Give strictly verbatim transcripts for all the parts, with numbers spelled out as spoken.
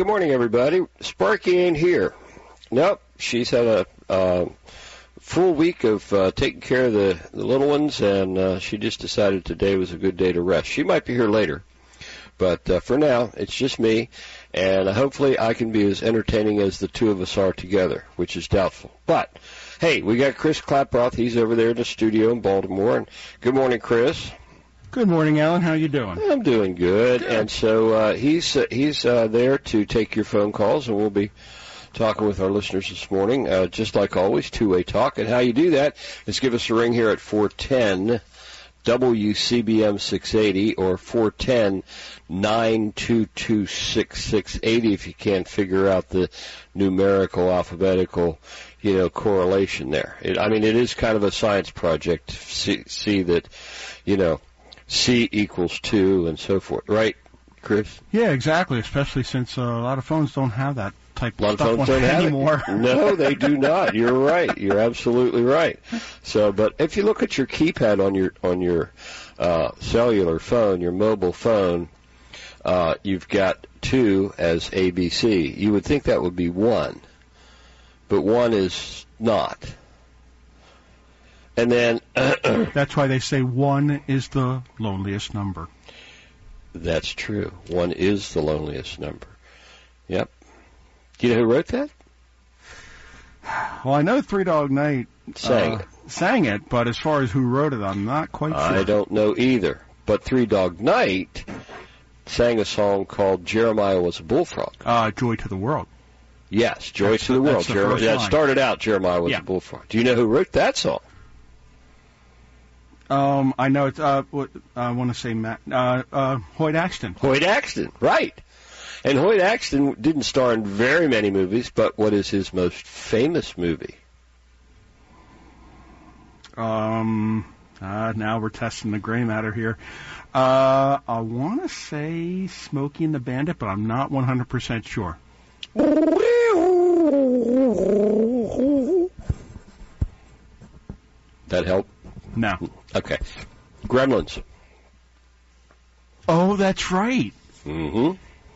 good morning, everybody. Sparky ain't here. Nope, she's had a uh, full week of uh, taking care of the, the little ones, and uh, she just decided today was a good day to rest. She might be here later, but uh, for now, it's just me, and hopefully I can be as entertaining as the two of us are together, which is doubtful. But, hey, we got Chris Klaproth. He's over there in the studio in Baltimore. And good morning, Chris. Good morning, Alan. How you doing? I'm doing good. Good. And so uh, he's uh, he's uh, there to take your phone calls, and we'll be talking with our listeners this morning, uh, just like always, two-way talk. And how you do that is give us a ring here at four ten W C B M six eighty or four ten nine two two six six eight zero if you can't figure out the numerical, alphabetical, you know, correlation there. It, I mean, it is kind of a science project to see, see that, you know, C equals two and so forth. Right, Chris? Yeah, exactly, especially since uh, a lot of phones don't have that type A lot of stuff of phones on don't have anymore. it. No, they do not. You're right. You're absolutely right. So, but if you look at your keypad on your on your uh, cellular phone, your mobile phone, uh, you've got two as A B C. You would think that would be one, but one is not. And then that's why they say one is the loneliest number. That's true. One is the loneliest number. Yep. Do you know who wrote that? Well, I know Three Dog Night sang uh, it. Sang it, but as far as who wrote it, I'm not quite sure. I don't know either. But Three Dog Night sang a song called Jeremiah Was a Bullfrog. Uh, Joy to the World. Yes, Joy that's to the, the World. the Jeremiah, that started out Jeremiah Was yeah. a Bullfrog. Do you know who wrote that song? Um, I know it's, uh, what, I want to say Matt, uh, uh, Hoyt Axton. Hoyt Axton, right. And Hoyt Axton didn't star in very many movies, but what is his most famous movie? Um, uh, now we're testing the gray matter here. Uh, I want to say Smokey and the Bandit, but I'm not one hundred percent sure. That help? No. Okay. Gremlins. Oh, that's right. Mm-hmm.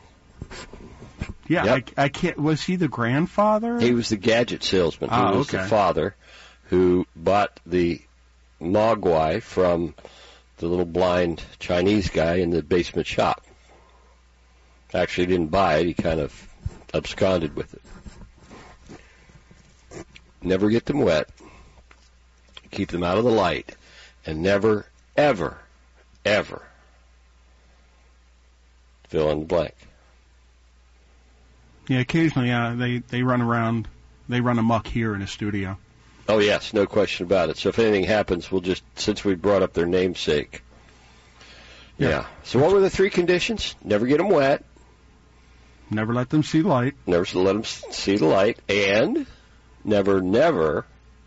Yeah, Yep. I, I can't. Was he the grandfather? He was the gadget salesman. He Ah, was okay. the father who bought the Mogwai from the little blind Chinese guy in the basement shop. Actually, he didn't buy it. He kind of absconded with it. Never get them wet. Keep them out of the light. And never, ever, ever fill in the blank. Yeah, occasionally uh, they, they run around, they run amok here in the studio. Oh, yes, no question about it. So if anything happens, we'll just, since we brought up their namesake. Yeah. yeah. So what were the three conditions? Never get them wet. Never let them see light. Never let them see the light. And never, never.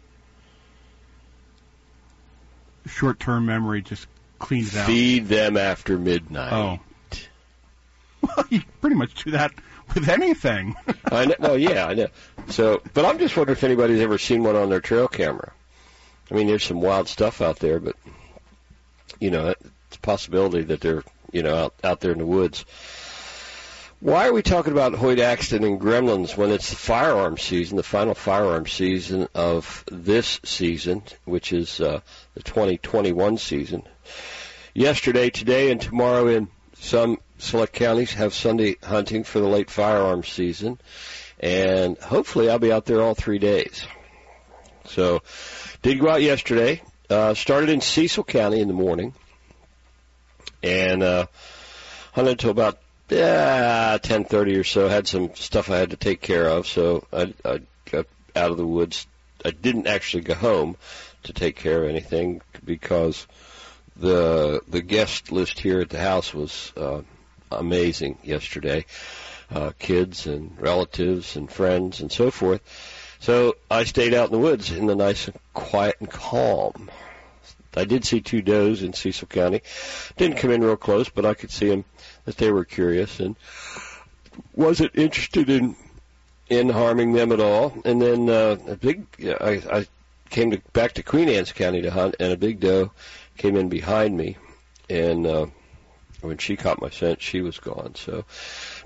Short-term memory just cleans out. Feed them after midnight. Oh. Well, you pretty much do that with anything. I know. Well, yeah, I know. So, but I'm just wondering if anybody's ever seen one on their trail camera. I mean, there's some wild stuff out there, but, you know, it's a possibility that they're, you know, out, out there in the woods. Why are we talking about Hoyt Axton and Gremlins when it's the firearms season, the final firearms season of this season, which is uh, the twenty twenty-one season? Yesterday, today, and tomorrow in some select counties have Sunday hunting for the late firearms season, and hopefully I'll be out there all three days. So, did go out yesterday, uh, started in Cecil County in the morning, and uh, hunted until about Yeah, ten thirty or so. Had some stuff I had to take care of, so I, I got out of the woods. I didn't actually go home to take care of anything because the the guest list here at the house was uh, amazing yesterday. Uh, kids and relatives and friends and so forth. So I stayed out in the woods in the nice and quiet and calm. I did see two does in Cecil County. Didn't come in real close, but I could see them that they were curious and wasn't interested in in harming them at all. And then uh, a big, I, I came to, back to Queen Anne's County to hunt, and a big doe came in behind me. And uh, when she caught my scent, she was gone. So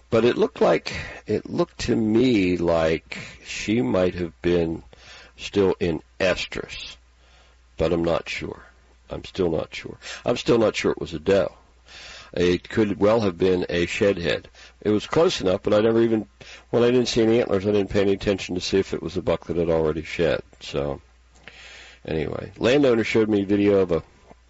but it looked like, it looked to me like she might have been still in estrus, but I'm not sure. I'm still not sure. I'm still not sure it was a doe. It could well have been a shedhead. It was close enough, but I never even, when I didn't see any antlers, I didn't pay any attention to see if it was a buck that had already shed. So, anyway, landowner showed me a video of a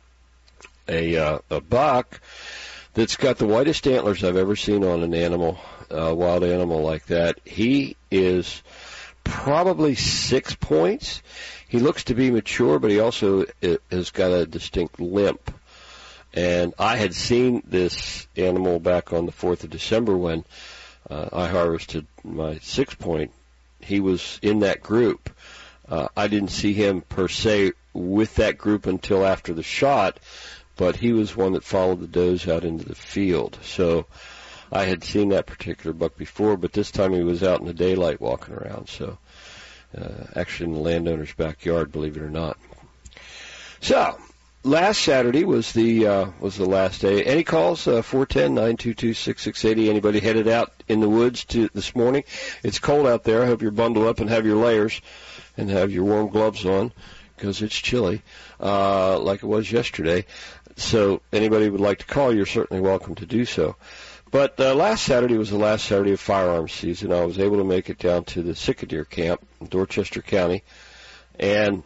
a, uh, a buck that's got the whitest antlers I've ever seen on an animal, a uh, wild animal like that. He is probably six points. He looks to be mature, but he also has got a distinct limp. And I had seen this animal back on the fourth of December when uh, I harvested my six point. He was in that group. Uh, I didn't see him per se with that group until after the shot, but he was one that followed the does out into the field. So I had seen that particular buck before, but this time he was out in the daylight walking around. So uh, actually in the landowner's backyard, believe it or not. So last Saturday was the uh, was the last day. Any calls? Uh, four one zero, nine two two, six six eight zero. Anybody headed out in the woods to this morning? It's cold out there. I hope you're bundled up and have your layers and have your warm gloves on because it's chilly, uh, like it was yesterday. So anybody would like to call, you're certainly welcome to do so. But uh, last Saturday was the last Saturday of firearms season. I was able to make it down to the Sick-A-Deer camp in Dorchester County. And,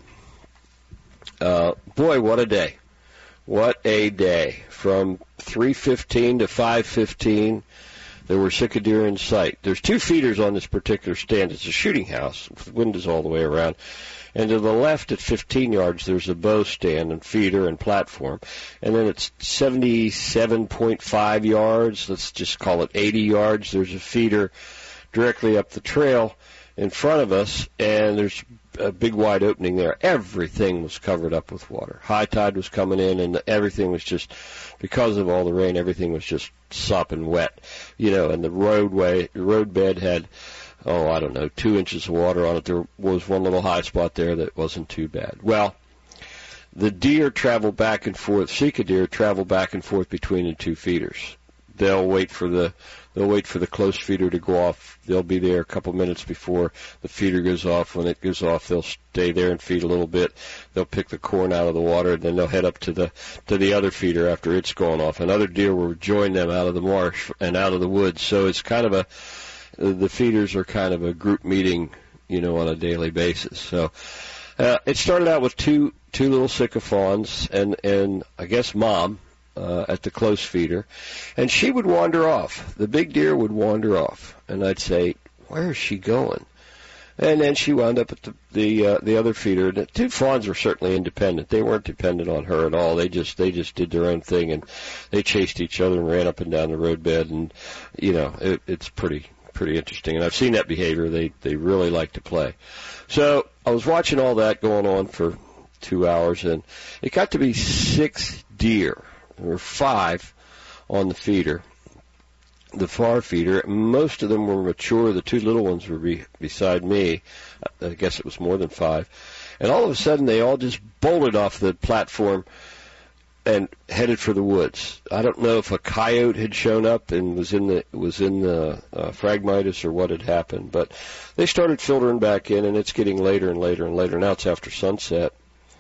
uh, boy, what a day. What a day. From three fifteen to five fifteen, there were Sick-A-Deer in sight. There's two feeders on this particular stand. It's a shooting house with windows all the way around. And to the left at fifteen yards, there's a bow stand and feeder and platform. And then it's seventy-seven point five yards, let's just call it eighty yards. There's a feeder directly up the trail in front of us, and there's a big wide opening there. Everything was covered up with water. High tide was coming in, and everything was just, because of all the rain, everything was just sopping wet. You know, and the roadway, the road bed had, oh, I don't know, two inches of water on it. There was one little high spot there that wasn't too bad. Well, the deer travel back and forth, Sick-A-Deer travel back and forth between the two feeders. They'll wait for the they'll wait for the close feeder to go off. They'll be there a couple minutes before the feeder goes off. When it goes off, they'll stay there and feed a little bit. They'll pick the corn out of the water, and then they'll head up to the to the other feeder after it's gone off. And other deer will join them out of the marsh and out of the woods. So it's kind of a the feeders are kind of a group meeting, you know, on a daily basis. So uh, it started out with two two little Sika fawns and and I guess mom uh, at the close feeder, and she would wander off. The big deer would wander off, and I'd say, "Where is she going?" And then she wound up at the the uh, the other feeder. The two fawns were certainly independent. They weren't dependent on her at all. They just they just did their own thing, and they chased each other and ran up and down the road bed, and you know it, it's pretty. pretty interesting, and I've seen that behavior. They they really like to play. So I was watching all that going on for two hours, and it got to be six deer. There were five on the feeder, the far feeder. Most of them were mature. The two little ones were be, beside me. I guess it was more than five. And all of a sudden, they all just bolted off the platform and headed for the woods. I don't know if a coyote had shown up and was in the was in the uh, Phragmites or what had happened, but they started filtering back in, and it's getting later and later and later. Now it's after sunset,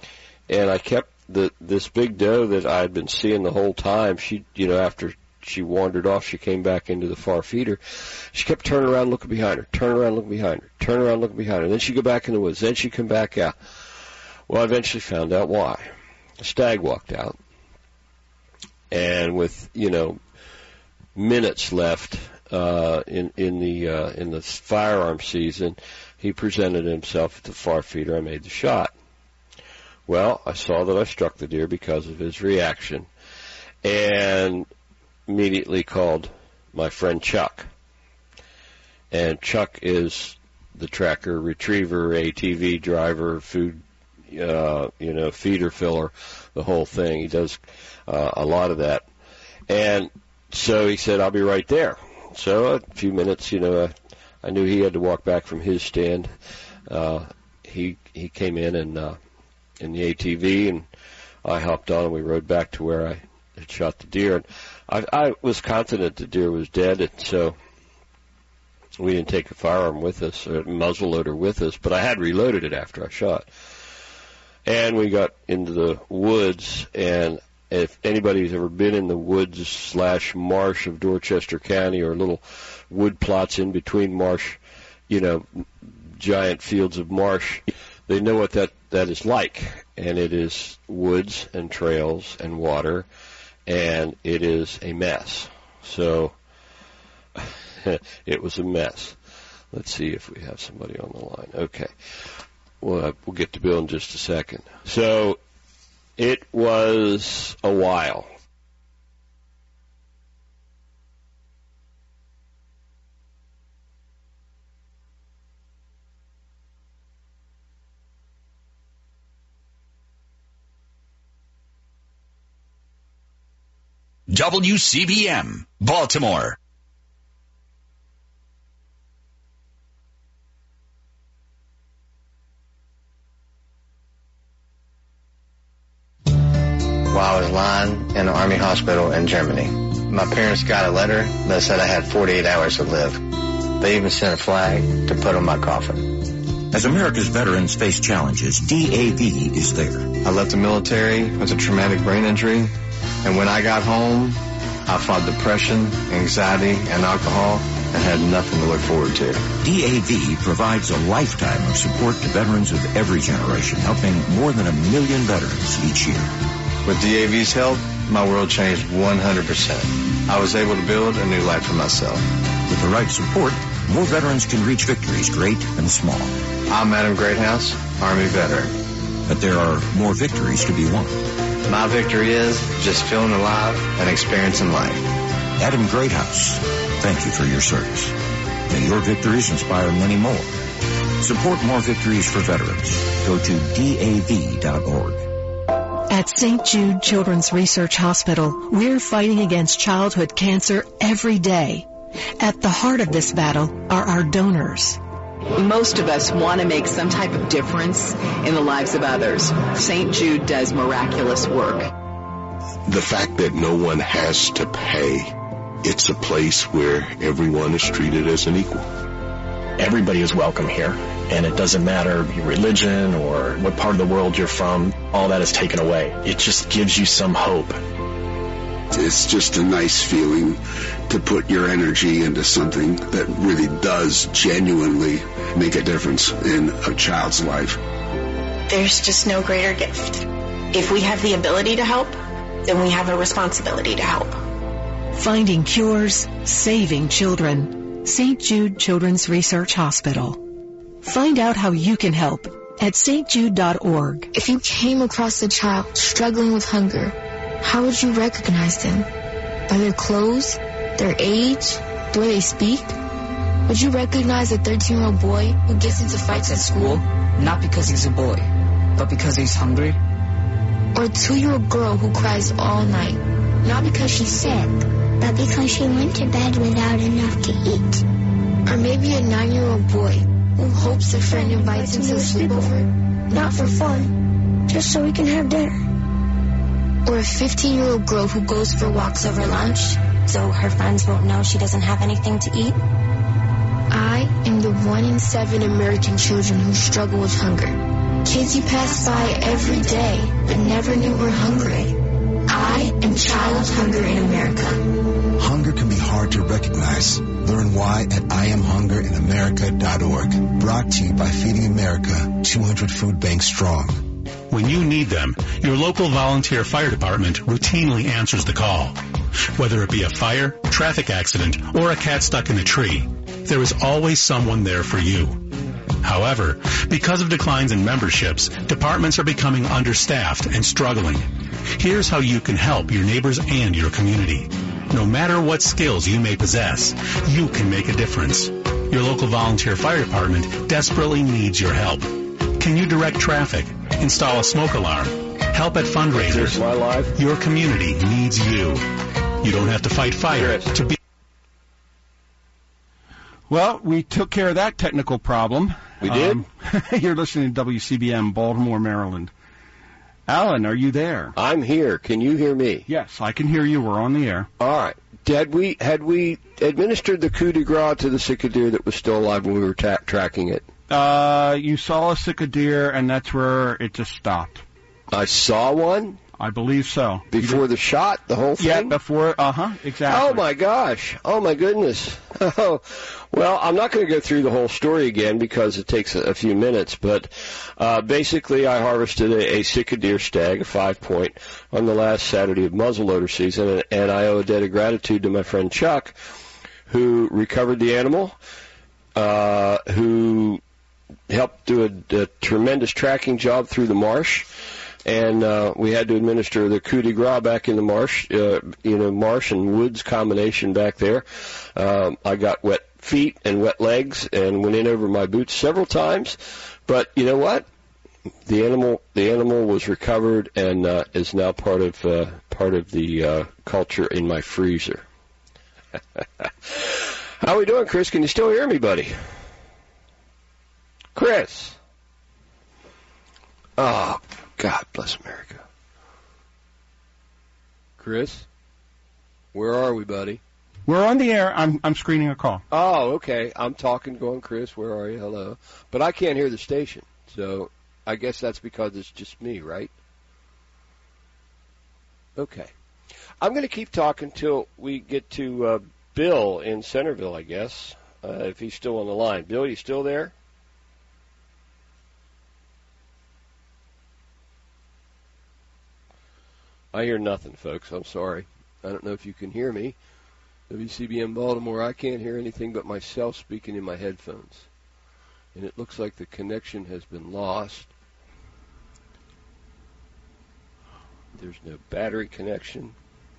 and I kept the this big doe that I had been seeing the whole time. She, you know, after she wandered off, she came back into the far feeder. She kept turning around, looking behind her, turn around, looking behind her, turn around, looking behind her. And then she'd go back in the woods. Then she'd come back out. Well, I eventually found out why. A stag walked out. And with, you know, minutes left uh, in in the uh, in the firearm season, he presented himself at the far feeder. I made the shot. Well, I saw that I struck the deer because of his reaction, and immediately called my friend Chuck. And Chuck is the tracker, retriever, A T V driver, food, uh, you know, feeder filler, the whole thing. He does Uh, a lot of that. And so he said, I'll be right there. So a few minutes, you know, I, I knew he had to walk back from his stand. Uh, he he came in and uh, in the A T V, and I hopped on, and we rode back to where I had shot the deer. And I, I was confident the deer was dead, and so We didn't take a firearm with us, a muzzle loader with us, but I had reloaded it after I shot. And we got into the woods, and if anybody's ever been in the woods slash marsh of Dorchester County, or little wood plots in between marsh, you know, giant fields of marsh, they know what that, that is like. And it is woods and trails and water, and it is a mess. So it was a mess. Let's see if we have somebody on the line. Okay. Well, we'll get to Bill in just a second. So it was a while. W C B M, Baltimore. While I was lying in an army hospital in Germany, my parents got a letter that said I had forty-eight hours to live. They even sent a flag to put on my coffin. As America's veterans face challenges, D A V is there. I left the military with a traumatic brain injury, and when I got home, I fought depression, anxiety, and alcohol, and had nothing to look forward to. D A V provides a lifetime of support to veterans of every generation, helping more than a million veterans each year. With D A V's help, my world changed one hundred percent. I was able to build a new life for myself. With the right support, more veterans can reach victories, great and small. I'm Adam Greathouse, Army veteran. But there are more victories to be won. My victory is just feeling alive and experiencing life. Adam Greathouse, thank you for your service. May your victories inspire many more. Support more victories for veterans. Go to D A V dot org. At Saint Jude Children's Research Hospital, we're fighting against childhood cancer every day. At the heart of this battle are our donors. Most of us want to make some type of difference in the lives of others. Saint Jude does miraculous work. The fact that no one has to pay, it's a place where everyone is treated as an equal. Everybody is welcome here, and it doesn't matter your religion or what part of the world you're from. All that is taken away. It just gives you some hope. It's just a nice feeling to put your energy into something that really does genuinely make a difference in a child's life. There's just no greater gift. If we have the ability to help, then we have a responsibility to help. Finding cures, saving children. Saint Jude Children's Research Hospital. Find out how you can help at Saint Jude dot org. If you came across a child struggling with hunger, how would you recognize them? By their clothes, their age, the way they speak? Would you recognize a thirteen-year-old boy who gets into fights at school? Not because he's a boy, but because he's hungry. Or a two-year-old girl who cries all night, not because she's sick, but because she went to bed without enough to eat. Or maybe a nine-year-old boy who hopes a friend invites him to a sleepover, not for fun, just so we can have dinner. Or a fifteen-year-old girl who goes for walks over lunch, so her friends won't know she doesn't have anything to eat. I am the one in seven American children who struggle with hunger. Kids you pass by every day, but never knew were hungry. I am Child Hunger in America. Hunger can be hard to recognize. Learn why at I am hunger in america dot org. Brought to you by Feeding America, two hundred food banks strong. When you need them, your local volunteer fire department routinely answers the call. Whether it be a fire, traffic accident, or a cat stuck in a tree, there is always someone there for you. However, because of declines in memberships, departments are becoming understaffed and struggling. Here's how you can help your neighbors and your community. No matter what skills you may possess, you can make a difference. Your local volunteer fire department desperately needs your help. Can you direct traffic? Install a smoke alarm? Help at fundraisers? My life. Your community needs you. You don't have to fight fire to be... Well, we took care of that technical problem. We did? Um, you're listening to W C B M, Baltimore, Maryland. Alan, are you there? I'm here. Can you hear me? Yes, I can hear you. We're on the air. All right. Had we had we administered the coup de grace to the sick deer that was still alive when we were ta- tracking it? Uh, you saw a sick deer, and that's where it just stopped. I saw one? I believe so. Before the shot, the whole thing? Yeah, before, uh-huh, exactly. Oh, my gosh. Oh, my goodness. Oh, well, I'm not going to go through the whole story again because it takes a, a few minutes, but uh, basically I harvested a, a sick deer stag, a five-point, on the last Saturday of muzzleloader season, and, and I owe a debt of gratitude to my friend Chuck, who recovered the animal, uh, who helped do a, a tremendous tracking job through the marsh. And uh, we had to administer the coup de grace back in the marsh, uh, you know, marsh and woods combination back there. Um, I got wet feet and wet legs and went in over my boots several times. But you know what? The animal, the animal was recovered and uh, is now part of uh, part of the uh, culture in my freezer. How are we doing, Chris? Can you still hear me, buddy? Chris. Oh. God bless America. Chris? Where are we, buddy? We're on the air. I'm I'm screening a call. Oh, okay. I'm talking, going, Chris, where are you? Hello. But I can't hear the station, so I guess that's because it's just me, right? Okay. I'm going to keep talking till we get to uh, Bill in Centerville, I guess, uh, if he's still on the line. Bill, you still there? I hear nothing, folks. I'm sorry. I don't know if you can hear me. W C B M Baltimore, I can't hear anything but myself speaking in my headphones. And it looks like the connection has been lost. There's no battery connection.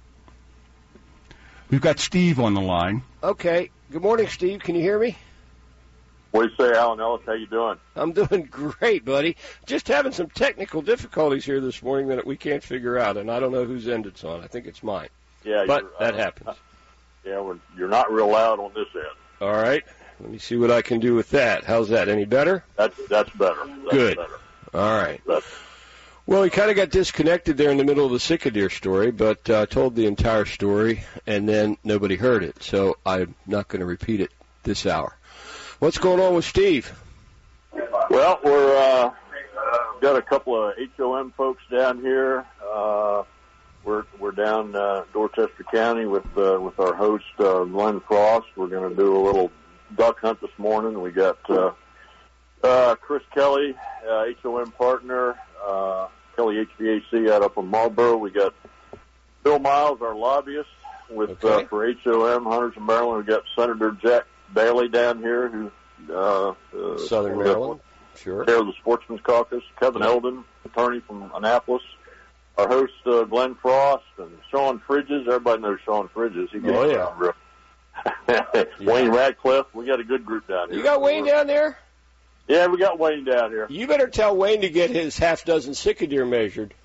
We've got Steve on the line. Okay. Good morning, Steve. Can you hear me? What do you say, Alan Ellis? How you doing? I'm doing great, buddy. Just having some technical difficulties here this morning that we can't figure out, and I don't know whose end it's on. I think it's mine. Yeah, but that uh, happens. Yeah, we're, you're not real loud on this end. All right. Let me see what I can do with that. How's that? Any better? That's that's better. That's Good. Better. All right. That's, well, we kind of got disconnected there in the middle of the sick deer story, but I uh, told the entire story, and then nobody heard it, so I'm not going to repeat it this hour. What's going on with Steve? Well, we're uh, got a couple of H O M folks down here. Uh, we're we're down uh, Dorchester County with uh, with our host uh, Glenn Frost. We're going to do a little duck hunt this morning. We got uh, uh, Chris Kelly, uh, H O M partner, uh, Kelly H V A C out up in Marlboro. We got Bill Miles, our lobbyist, with okay. uh, for H O M Hunters of Maryland. We got Senator Jack Bailey down here, who uh, uh, Southern Maryland, sure. Chair of the Sportsman's Caucus. Kevin Eldon, attorney from Annapolis. Our host uh, Glenn Frost and Sean Fridges. Everybody knows Sean Fridges. He gets oh yeah. around real. Wayne Radcliffe. We got a good group down here. You got Wayne down there? Yeah, we got Wayne down here. You better tell Wayne to get his half dozen sick deer measured.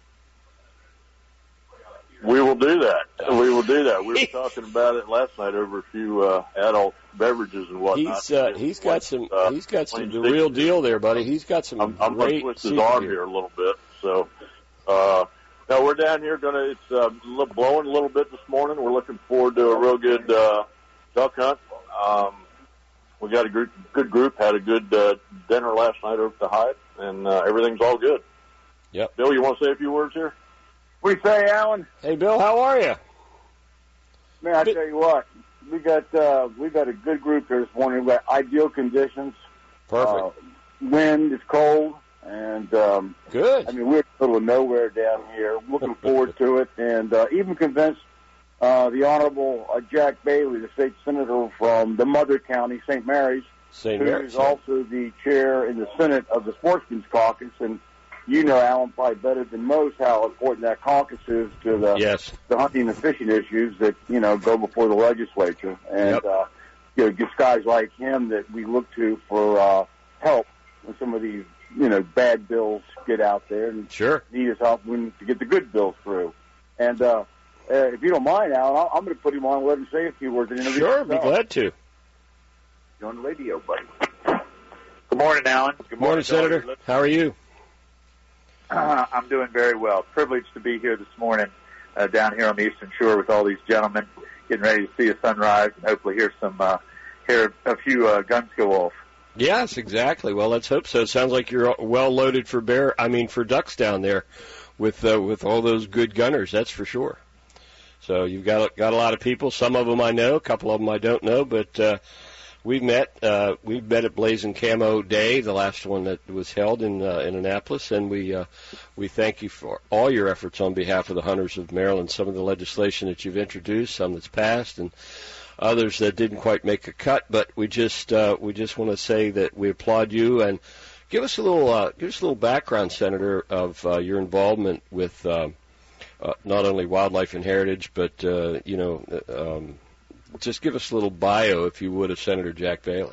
We will do that. We will do that. We were talking about it last night over a few uh, adult beverages and whatnot. He's uh, he's got some uh, he's got some the real deal there, buddy. He's got some I'm, I'm great. going to twist his arm here a little bit. So, uh, now we're down here. Going to it's uh, blowing a little bit this morning. We're looking forward to a real good uh, duck hunt. Um, we got a good good group. Had a good uh, dinner last night over at the Hyatt, and uh, everything's all good. Yep. Bill, you want to say a few words here? What do you say, Alan? Hey, Bill, how are you? Man, I tell you what, we got uh, we got a good group here this morning. We got ideal conditions. Perfect. Uh, wind is cold, and um, good. I mean, we're in the middle of nowhere down here. Looking forward to it, and uh, even convinced uh, the Honorable uh, Jack Bailey, the state senator from the mother county, Saint Mary's, Saint who Mary's, is also the chair in the Senate of the Sportsman's Caucus, and you know, Alan, probably better than most how important that caucus is to the yes. the hunting and fishing issues that, you know, go before the legislature. And, yep. uh, you know, just guys like him that we look to for uh, help when some of these, you know, bad bills get out there and sure. need his help when, to get the good bills through. And uh, uh, if you don't mind, Alan, I'm going to put him on and let him say a few words. And sure, be glad to. You're on the radio, buddy. Good morning, Alan. Good morning, morning Senator. How are you? Uh, I'm doing very well. Privileged to be here this morning uh, down here on the Eastern Shore with all these gentlemen. getting ready to see a sunrise and hopefully hear some uh, hear a few uh, guns go off. Yes, exactly. Well, let's hope so. It sounds like you're well loaded for bear. I mean, for ducks down there, with uh, with all those good gunners. That's for sure. So you've got got a lot of people. Some of them I know, a couple of them I don't know. But uh, we've met. Uh, we've met at Blazing Camo Day, the last one that was held in uh, in Annapolis, and we uh, we thank you for all your efforts on behalf of the hunters of Maryland. Some of the legislation that you've introduced, some that's passed, and others that didn't quite make a cut, but we just uh, we just want to say that we applaud you, and give us a little uh, give us a little background, Senator, of uh, your involvement with uh, uh, not only wildlife and heritage, but uh, you know, um, just give us a little bio, if you would, of Senator Jack Bailey.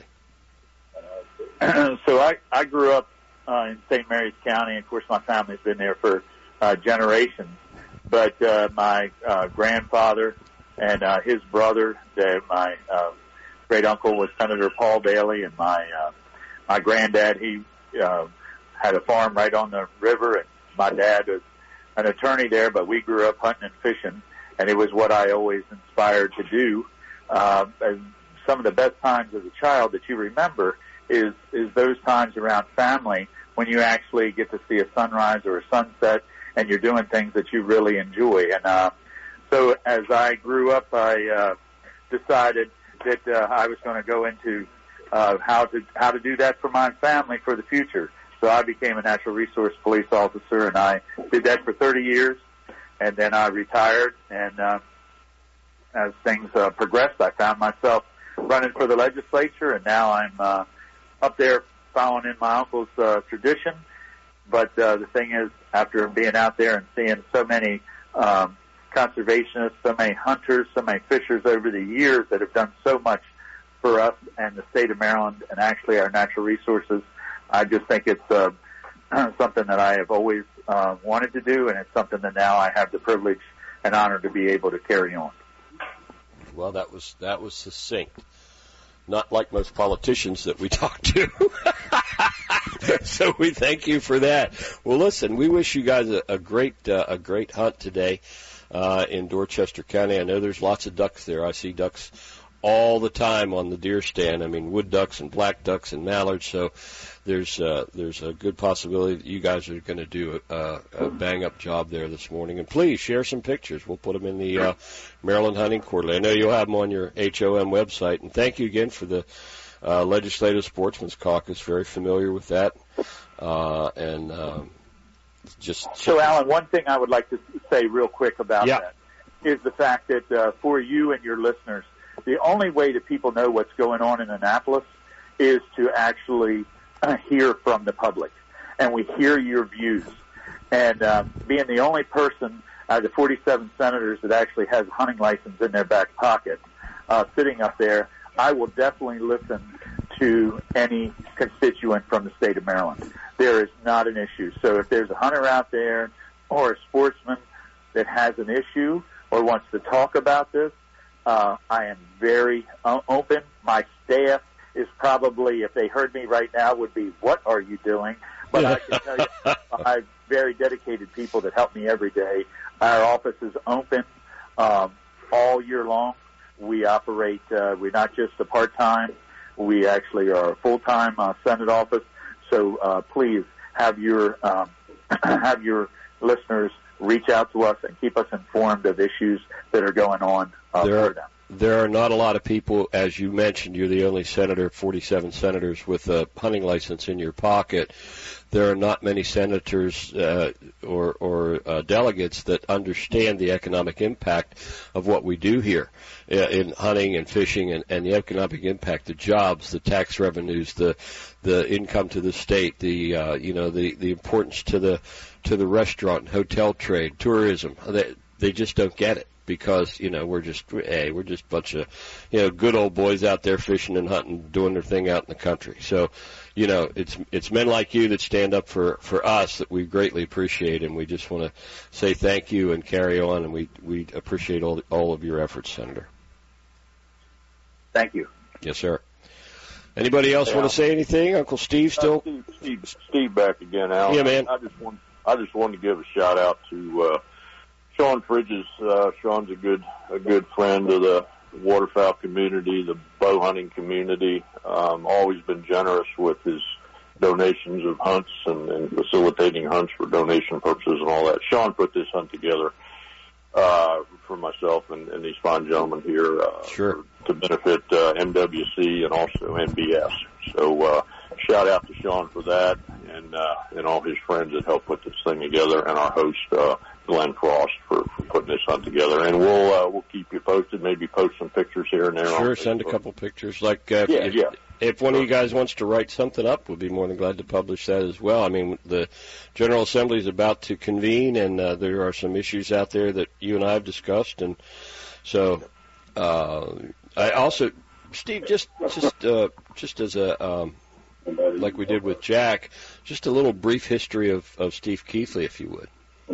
So I I grew up uh, in Saint Mary's County. Of course, my family's been there for uh, generations, but uh, my uh, grandfather and uh, his brother, the, my uh, great uncle was Senator Paul Bailey, and my uh, my granddad, he uh, had a farm right on the river, and my dad was an attorney there. But we grew up hunting and fishing, and it was what I always inspired to do. Uh, and some of the best times as a child that you remember is is those times around family when you actually get to see a sunrise or a sunset, and you're doing things that you really enjoy. And uh, So as I grew up, I uh, decided that uh, I was going to go into uh, how to how to do that for my family for the future. So I became a natural resource police officer, and I did that for thirty years, and then I retired. And uh, as things uh, progressed, I found myself running for the legislature, and now I'm uh, up there following in my uncle's uh, tradition. But uh, the thing is, after being out there and seeing so many um, conservationists, so many hunters, so many fishers over the years that have done so much for us and the state of Maryland and actually our natural resources, I just think it's uh, something that I have always uh, wanted to do, and it's something that now I have the privilege and honor to be able to carry on. Well, that was that was succinct. Not like most politicians that we talk to. So we thank you for that. Well, listen, we wish you guys a, a great uh, a great hunt today uh, in Dorchester County. I know there's lots of ducks there. I see ducks all the time on the deer stand. I mean, wood ducks and black ducks and mallards. So there's uh, there's a good possibility that you guys are going to do a, a bang-up job there this morning. And please share some pictures. We'll put them in the uh, Maryland Hunting Quarterly. I know you'll have them on your H O M website. And thank you again for the uh, Legislative Sportsman's Caucus. Very familiar with that. Uh, and um, just so, Alan, one thing I would like to say real quick about yeah. that is the fact that uh, for you and your listeners, the only way that people know what's going on in Annapolis is to actually uh, hear from the public, and we hear your views. And uh, being the only person out of the forty-seven senators that actually has a hunting license in their back pocket, uh, sitting up there, I will definitely listen to any constituent from the state of Maryland. There is not an issue. So if there's a hunter out there or a sportsman that has an issue or wants to talk about this, Uh, I am very uh, open. My staff is probably, if they heard me right now, would be, what are you doing? But I can tell you, I have very dedicated people that help me every day. Our office is open um, all year long. We operate, uh, we're not just a part-time. We actually are a full-time uh, Senate office. So uh, please have your um, have your listeners reach out to us and keep us informed of issues that are going on uh, there for are, them. There are not a lot of people, as you mentioned, you're the only senator, forty-seven senators with a hunting license in your pocket. There are not many senators uh, or, or uh, delegates that understand the economic impact of what we do here uh, in hunting and fishing, and, and the economic impact, the jobs, the tax revenues, the the income to the state, the uh, you know the, the importance to the to the restaurant and hotel trade, tourism. They they just don't get it. Because, you know, we're just, hey, we're just a bunch of, you know, good old boys out there fishing and hunting, doing their thing out in the country. So, you know, it's it's men like you that stand up for, for us that we greatly appreciate, and we just want to say thank you and carry on, and we, we appreciate all all of your efforts, Senator. Thank you. Yes, sir. Anybody else yeah. want to say anything? Uncle Steve still? Uh, Steve, Steve, Steve back again, Alan. Yeah, man. I just want I just wanted to give a shout out to uh, Sean Fridges, uh, Sean's a good a good friend of the waterfowl community, the bow hunting community. Um, always been generous with his donations of hunts and, and facilitating hunts for donation purposes and all that. Sean put this hunt together uh, for myself and, and these fine gentlemen here uh, sure. to benefit uh, M W C and also N B S. So uh, shout out to Sean for that, and uh, and all his friends that helped put this thing together, and our host uh, Glenn Frost for, for putting this hunt together. And we'll uh, we'll keep you posted. Maybe post some pictures here and there. Sure, send a couple pictures. Like uh, yeah, if, yeah. if one of you guys wants to write something up, we'd be more than glad to publish that as well. I mean, the General Assembly is about to convene, and uh, there are some issues out there that you and I have discussed, and so uh, I also, Steve, just just uh, just as a um, like we did with Jack, just a little brief history of, of Steve Keithley, if you would.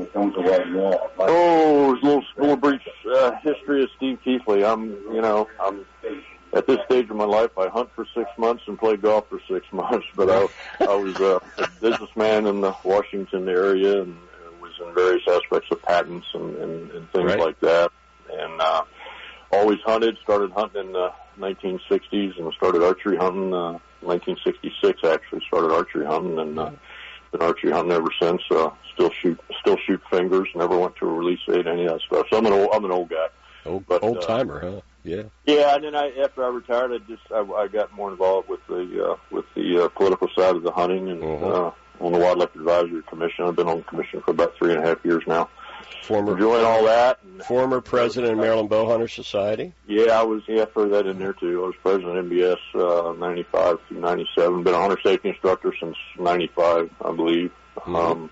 Oh, a little, little brief uh, history of Steve Keithley. I'm, you know, I'm at this stage of my life. I hunt for six months and play golf for six months. But I, I was uh, a businessman in the Washington area and was in various aspects of patents and, and, and things right. like that. And uh, always hunted. Started hunting in the nineteen sixties and started archery hunting. Uh, nineteen sixty-six actually started archery hunting and. Uh, Been archery hunting ever since. Uh, still shoot, still shoot fingers. Never went to a release aid, any of that stuff. So I'm an old, I'm an old guy. Old, but, old uh, timer, huh? Yeah. Yeah, and then I, after I retired, I just I, I got more involved with the uh, with the uh, political side of the hunting and uh-huh. uh, on the Wildlife Advisory Commission. I've been on the commission for about three and a half years now. Former enjoying all that. And, former president of Maryland Bowhunter Society. Yeah, I was. Yeah, I threw that in there too. I was president of M B S uh, ninety-five through ninety-seven. Been a hunter safety instructor since ninety-five, I believe. Mm-hmm. Um,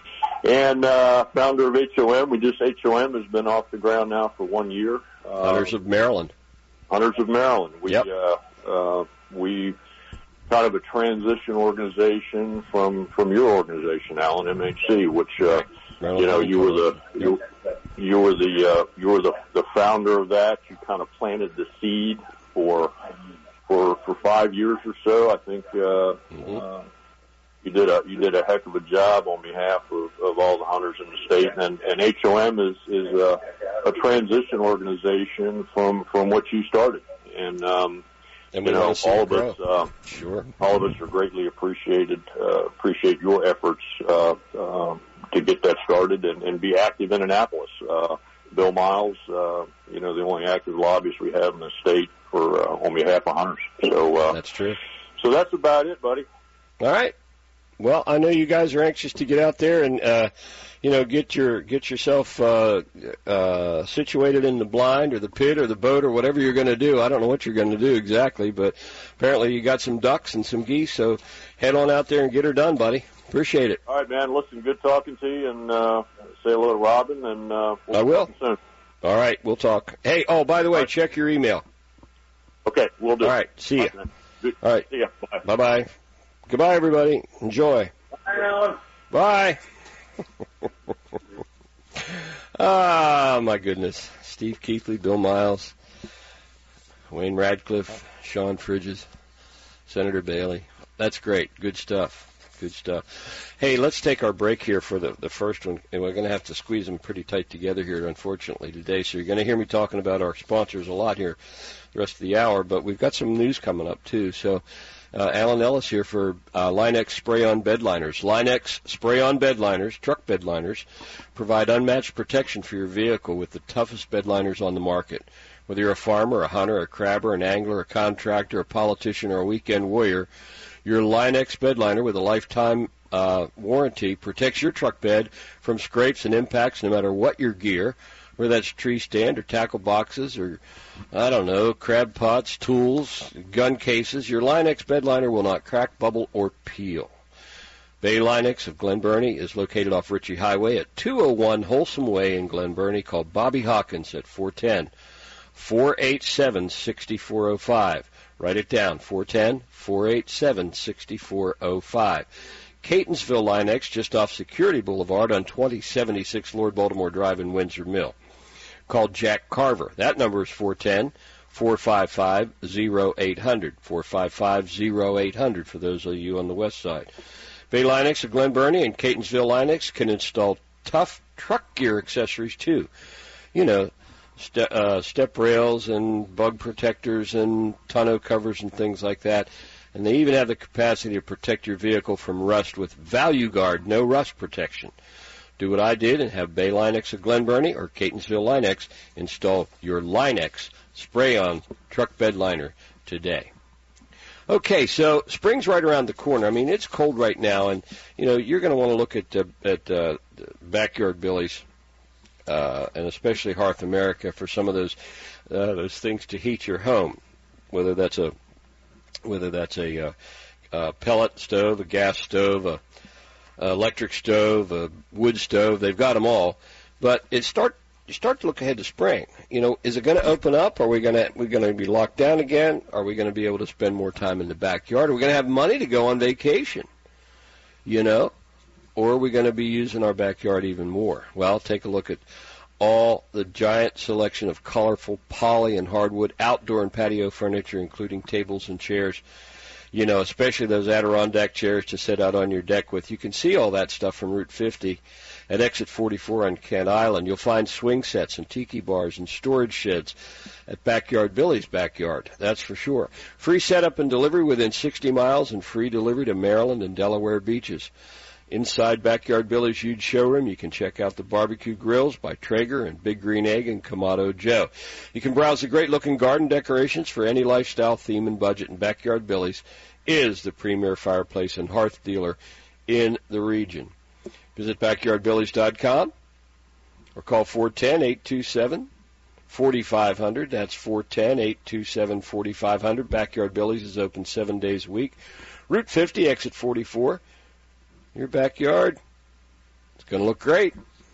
and uh, founder of H O M. We just H O M has been off the ground now for one year. Uh, Hunters of Maryland. Hunters of Maryland. We yep. uh, uh, we kind of a transition organization from from your organization, Alan, M H C, which uh, you know you were the you, you were the uh, you were the, the founder of that. You kind of planted the seed for for for five years or so. I think uh, mm-hmm. uh, you did a you did a heck of a job on behalf of, of all the hunters in the state. And, and H O M is is a, a transition organization from from what you started. And um, And you know, all of grow. us, uh, sure, all of us are greatly appreciated. Uh, appreciate your efforts uh, uh, to get that started and, and be active in Annapolis. Uh, Bill Miles, uh, you know, the only active lobbyist we have in the state for uh, on behalf of hunters. So uh, that's true. So that's about it, buddy. All right. Well, I know you guys are anxious to get out there and, uh, you know, get your get yourself uh, uh, situated in the blind or the pit or the boat or whatever you're going to do. I don't know what you're going to do exactly, but apparently you got some ducks and some geese, so head on out there and get her done, buddy. Appreciate it. All right, man. Listen, good talking to you, and uh, say hello to Robin, and uh, we'll I will. soon. All right, we'll talk. Hey, oh, by the way, right. check your email. Okay, we'll do. All right, see you. Right, All right. See ya. Bye. Bye-bye. Goodbye, everybody. Enjoy. Bye, Alan. Bye. Ah, my goodness. Steve Keithley, Bill Miles, Wayne Radcliffe, Sean Fridges, Senator Bailey. That's great. Good stuff. Good stuff. Hey, let's take our break here for the, the first one, and we're going to have to squeeze them pretty tight together here, unfortunately, today. So you're going to hear me talking about our sponsors a lot here the rest of the hour, but we've got some news coming up, too. So uh, Alan Ellis here for uh, Line-X Spray-On Bedliners. Line-X Spray-On Bedliners, truck bedliners, provide unmatched protection for your vehicle with the toughest bedliners on the market. Whether you're a farmer, a hunter, a crabber, an angler, a contractor, a politician, or a weekend warrior, your Line-X bedliner with a lifetime uh, warranty protects your truck bed from scrapes and impacts no matter what your gear, whether that's tree stand or tackle boxes or, I don't know, crab pots, tools, gun cases. Your Line-X bedliner will not crack, bubble, or peel. Bay Line-X of Glen Burnie is located off Ritchie Highway at two oh one Wholesome Way in Glen Burnie. Call Bobby Hawkins at four one zero, four eight seven, six four zero five. Write it down, four one zero, four eight seven, six four zero five. Catonsville Line-X, just off Security Boulevard on twenty seventy-six Lord Baltimore Drive in Windsor Mill. Call Jack Carver. That number is four one zero, four five five, zero eight zero zero, four five five, zero eight zero zero for those of you on the west side. Bay Line-X of Glen Burnie and Catonsville Line-X can install tough truck gear accessories too. You know, ste- uh, step rails and bug protectors and tonneau covers and things like that. And they even have the capacity to protect your vehicle from rust with Value Guard, no rust protection. Do what I did and have Bay Line-X of Glen Burnie or Catonsville Line-X install your Line-X spray-on truck bed liner today. Okay, so spring's right around the corner. I mean, it's cold right now, and, you know, you're going to want to look at, uh, at uh, Backyard Billy's, uh, and especially Hearth America for some of those uh, those things to heat your home, whether that's a whether that's a uh, uh, pellet stove, a gas stove, a, a electric stove, a wood stove. They've got them all. But it start you start to look ahead to spring. You know, is it going to open up? Are we going to we going to be locked down again? Are we going to be able to spend more time in the backyard? Are we going to have money to go on vacation? You know, or are we going to be using our backyard even more? Well, take a look at all the giant selection of colorful poly and hardwood outdoor and patio furniture, including tables and chairs. You know, especially those Adirondack chairs to sit out on your deck with. You can see all that stuff from Route fifty at Exit forty-four on Kent Island. You'll find swing sets and tiki bars and storage sheds at Backyard Billy's Backyard. That's for sure. Free setup and delivery within sixty miles and free delivery to Maryland and Delaware beaches. Inside Backyard Billy's huge showroom, you can check out the barbecue grills by Traeger and Big Green Egg and Kamado Joe. You can browse the great-looking garden decorations for any lifestyle, theme, and budget, and Backyard Billy's is the premier fireplace and hearth dealer in the region. Visit backyard billies dot com or call four one zero, eight two seven, four five zero zero. That's four one zero, eight two seven, four five zero zero. Backyard Billy's is open seven days a week. Route fifty, Exit forty-four. Your backyard, it's going to look great.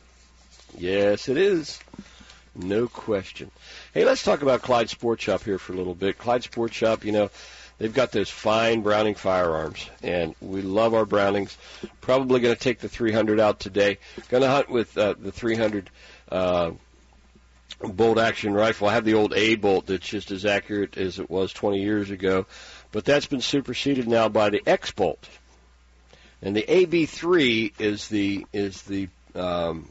Yes, it is. No question. Hey, let's talk about Clyde Sports Shop here for a little bit. Clyde Sports Shop, you know, they've got those fine Browning firearms, and we love our Brownings. Probably going to take the three hundred out today. Going to hunt with uh, the three hundred uh, bolt-action rifle. I have the old A-bolt that's just as accurate as it was twenty years ago, but that's been superseded now by the X-Bolt. And the A B three is the is the um,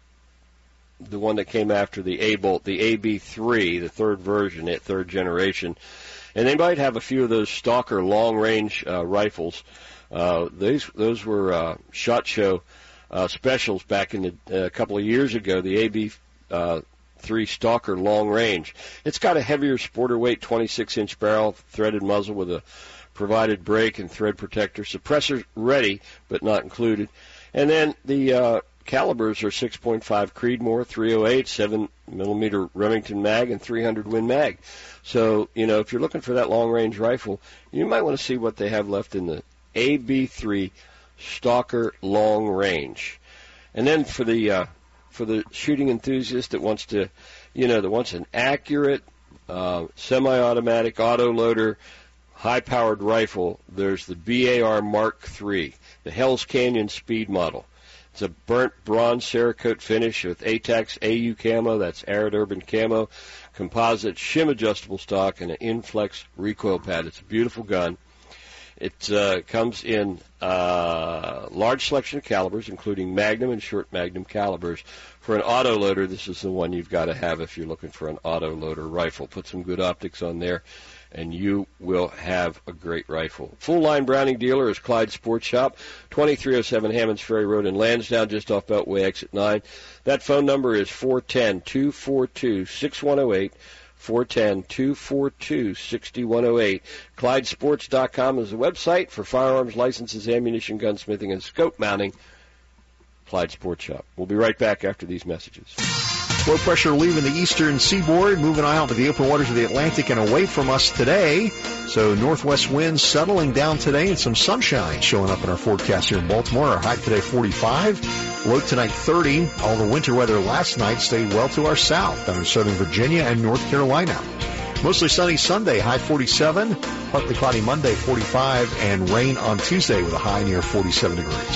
the one that came after the A-Bolt, the A B three, the third version, the third generation. And they might have a few of those Stalker long-range uh, rifles. Uh, those those were uh, SHOT Show uh, specials back in the, uh, a couple of years ago. The A B three Stalker long-range. It's got a heavier sporter weight, twenty-six inch barrel, threaded muzzle with a provided brake and thread protector, suppressor ready but not included, and then the uh, calibers are six point five Creedmoor, three oh eight, seven millimeter Remington mag, and three hundred Win mag. So, you know, if you're looking for that long-range rifle, you might want to see what they have left in the A B three Stalker long range. And then for the uh, for the shooting enthusiast that wants to, you know, that wants an accurate uh, semi-automatic autoloader high-powered rifle, there's the B A R Mark three, the Hell's Canyon Speed model. It's a burnt bronze Cerakote finish with A TACS A U camo, that's Arid Urban camo, composite shim adjustable stock, and an Inflex recoil pad. It's a beautiful gun. It uh, comes in uh, large selection of calibers, including Magnum and short Magnum calibers. For an autoloader, this is the one you've got to have if you're looking for an autoloader rifle. Put some good optics on there, and you will have a great rifle. Full-line Browning dealer is Clyde Sports Shop, twenty-three oh seven Hammonds Ferry Road in Lansdowne, just off Beltway Exit nine. That phone number is four one zero, two four two, six one zero eight, four one zero, two four two, six one zero eight. Clyde Sports dot com is the website for firearms, licenses, ammunition, gunsmithing, and scope mounting. Clyde Sports Shop. We'll be right back after these messages. Low pressure leaving the eastern seaboard, moving out to the open waters of the Atlantic and away from us today. So northwest winds settling down today and some sunshine showing up in our forecast here in Baltimore. Our high today forty-five, low tonight thirty. All the winter weather last night stayed well to our south down in southern Virginia and North Carolina. Mostly sunny Sunday, high forty-seven. Partly cloudy Monday, forty-five. And rain on Tuesday with a high near forty-seven degrees.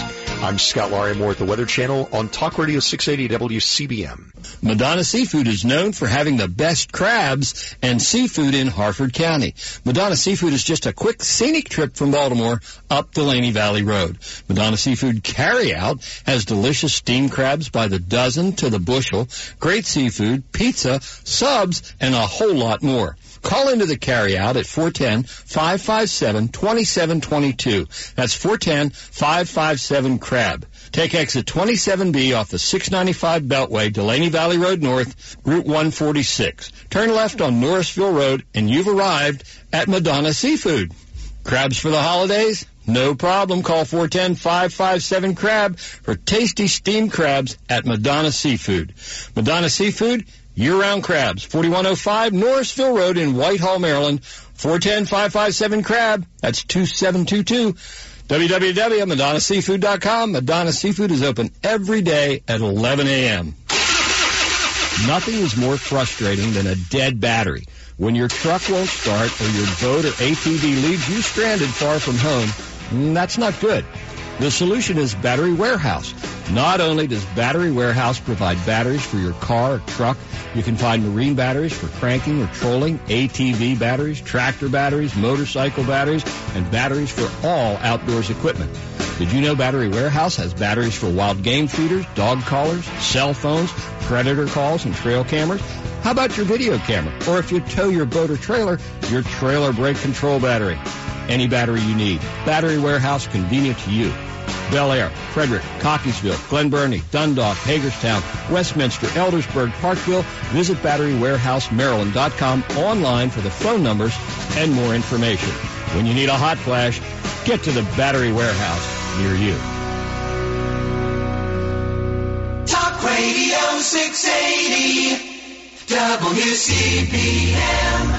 I'm Scott Larimore at the Weather Channel on Talk Radio six eighty W C B M. Madonna Seafood is known for having the best crabs and seafood in Harford County. Madonna Seafood is just a quick scenic trip from Baltimore up Delaney Valley Road. Madonna Seafood Carryout has delicious steamed crabs by the dozen to the bushel, great seafood, pizza, subs, and a whole lot more. Call into the carryout at four one zero, five five seven, two seven two two. That's four one zero, five five seven, crab. Take exit twenty-seven B off the six ninety-five Beltway, Delaney Valley Road North, Route one forty-six. Turn left on Norrisville Road, and you've arrived at Madonna Seafood. Crabs for the holidays? No problem. Call four one zero, five five seven, crab for tasty steamed crabs at Madonna Seafood. Madonna Seafood, year-round crabs. forty-one oh five Norrisville Road in Whitehall, Maryland. four one zero, five five seven, crab. That's two seven two two. w w w dot madonna seafood dot com. Madonna Seafood is open every day at eleven a.m. Nothing is more frustrating than a dead battery. When your truck won't start or your boat or A T V leaves you stranded far from home, that's not good. The solution is Battery Warehouse. Not only does Battery Warehouse provide batteries for your car or truck, you can find marine batteries for cranking or trolling, A T V batteries, tractor batteries, motorcycle batteries, and batteries for all outdoors equipment. Did you know Battery Warehouse has batteries for wild game feeders, dog collars, cell phones, predator calls, and trail cameras? How about your video camera? Or if you tow your boat or trailer, your trailer brake control battery. Any battery you need. Battery Warehouse, convenient to you. Bel Air, Frederick, Cockeysville, Glen Burnie, Dundalk, Hagerstown, Westminster, Eldersburg, Parkville. Visit battery warehouse maryland dot com online for the phone numbers and more information. When you need a hot flash, get to the Battery Warehouse near you. Talk Radio six eighty W C B M.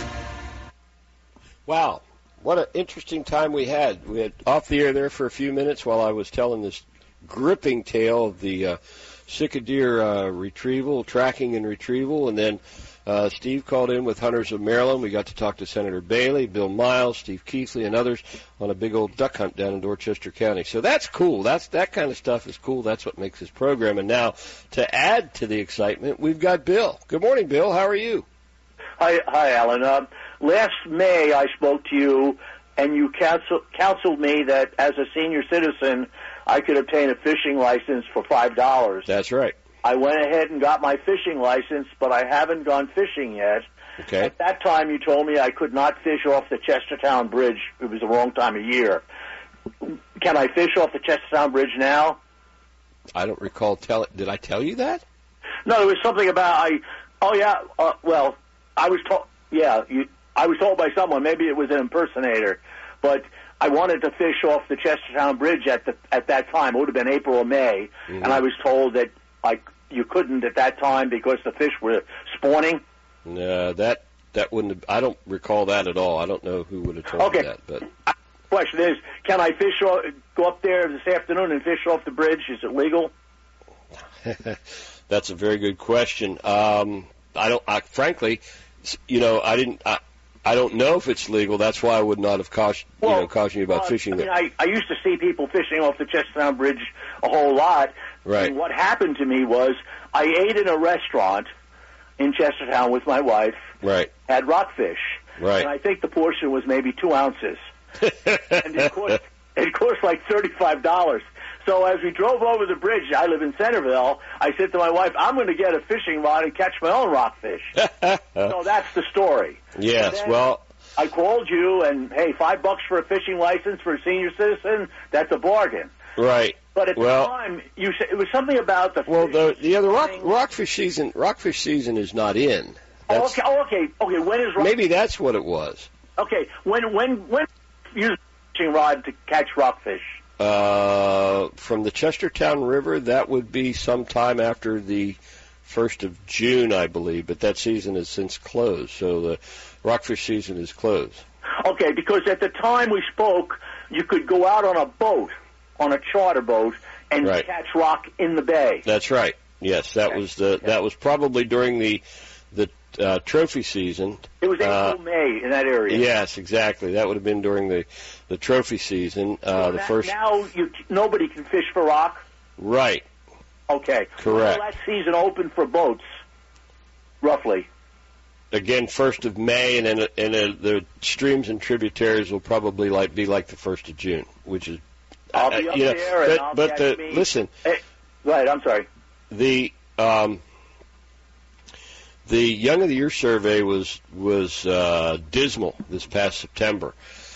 Wow. What an interesting time we had. We had off the air there for a few minutes while I was telling this gripping tale of the uh, Sick-a-Deer uh, retrieval, tracking and retrieval, and then uh, Steve called in with Hunters of Maryland. We got to talk to Senator Bailey, Bill Miles, Steve Keithley, and others on a big old duck hunt down in Dorchester County. So that's cool. That's that kind of stuff is cool. That's what makes this program. And now, to add to the excitement, we've got Bill. Good morning, Bill. How are you? Hi, hi, Alan. Uh, last May, I spoke to you, and you counsel, counseled me that as a senior citizen, I could obtain a fishing license for five dollars. That's right. I went ahead and got my fishing license, but I haven't gone fishing yet. Okay. At that time, you told me I could not fish off the Chestertown Bridge. It was the wrong time of year. Can I fish off the Chestertown Bridge now? I don't recall. Tell. Did I tell you that? No, there was something about I. Oh yeah. Uh, well. I was told, yeah, you, I was told by someone, maybe it was an impersonator, but I wanted to fish off the Chestertown Bridge at the at that time. It would have been April or May, mm-hmm. and I was told that I you couldn't at that time because the fish were spawning. No, that that wouldn't have, I don't recall that at all. I don't know who would have told okay. me that. But the question is, can I fish off, go up there this afternoon and fish off the bridge? Is it legal? That's a very good question. Um, I don't, I, frankly. You know, I didn't. I, I don't know if it's legal. That's why I would not have cautioned, well, you know, cautioned you about well, fishing I mean, there. I, I used to see people fishing off the Chestertown Bridge a whole lot. Right. And what happened to me was I ate in a restaurant in Chestertown with my wife. Right. Had rockfish. Right. And I think the portion was maybe two ounces. And it cost, it cost like thirty-five dollars. So as we drove over the bridge, I live in Centerville, I said to my wife, I'm going to get a fishing rod and catch my own rockfish. So that's the story. Yes, well. I called you, and, hey, five bucks for a fishing license for a senior citizen, that's a bargain. Right. But at well, the time, you said, it was something about the Well, the, the other rock, rockfish season rockfish season is not in. Oh, okay, oh, okay, okay, when is rock- Maybe that's what it was. Okay, when, when, when use a fishing rod to catch rockfish? Uh, from the Chestertown River, that would be sometime after the first of June, I believe, but that season has since closed, so the rockfish season is closed. Okay, because at the time we spoke, you could go out on a boat, on a charter boat, and right. catch rock in the bay. That's right. Yes, that okay. was the that was probably during the the uh, trophy season. It was April, uh, May in that area. Yes, exactly. That would have been during the, the trophy season. Uh, so the now, first. Now you, nobody can fish for rock? Right. Okay. Correct. Well, that season open for boats, roughly. Again, first of May, and then and uh, the streams and tributaries will probably like be like the first of June, which is. I'll uh, be up you know, there, and but, I'll but catch the, me. listen. Hey, right, I'm sorry. The um, the Young of the Year survey was was uh, dismal this past September,